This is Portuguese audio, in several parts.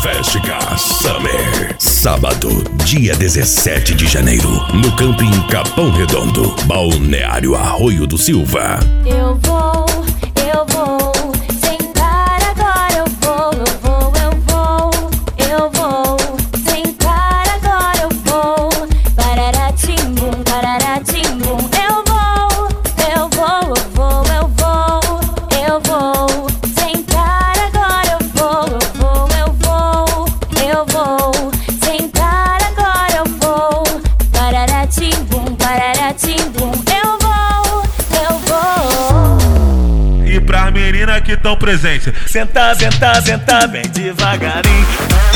Festiga Summer. Sábado, dia 17 de janeiro, no Camping Capão Redondo, Balneário Arroio do Silva. Eu vou sentar agora, eu vou sentar agora, eu vou pararatimbum, pararatimbum. Eu vou sentar agora, eu vou sentar agora, eu vou pararatimbum, pararatimbum. Eu vou. E pras meninas que tão presentes, senta, senta, senta bem devagarinho.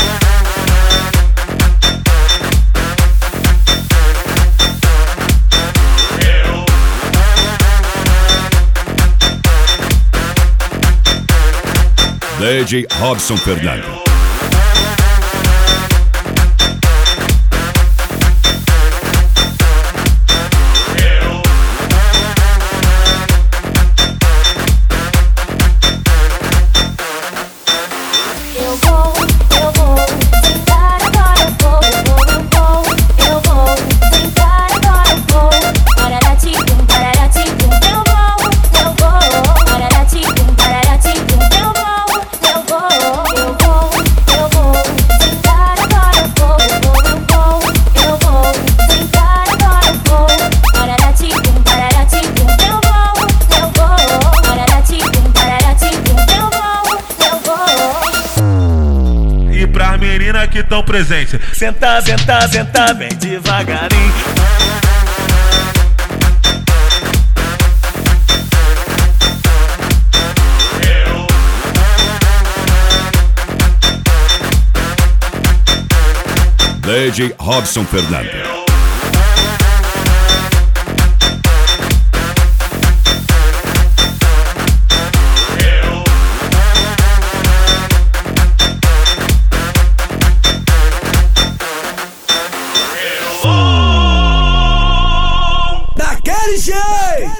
DJ Robson Fernando. Eu vou sentar agora, eu vou sentar agora, eu vou pararatimbum, pararatimbum. Eu vou pararatimbum, pararatimbum. Eu vou sentar agora, eu vou sentar agora, eu vou pararatimbum, pararatimbum. Eu vou pararatimbum, pararatimbum. Eu vou. E pras meninas que tão presentes, senta, senta, senta bem devagarinho. DJ Robson Fernando. Daquele jeito.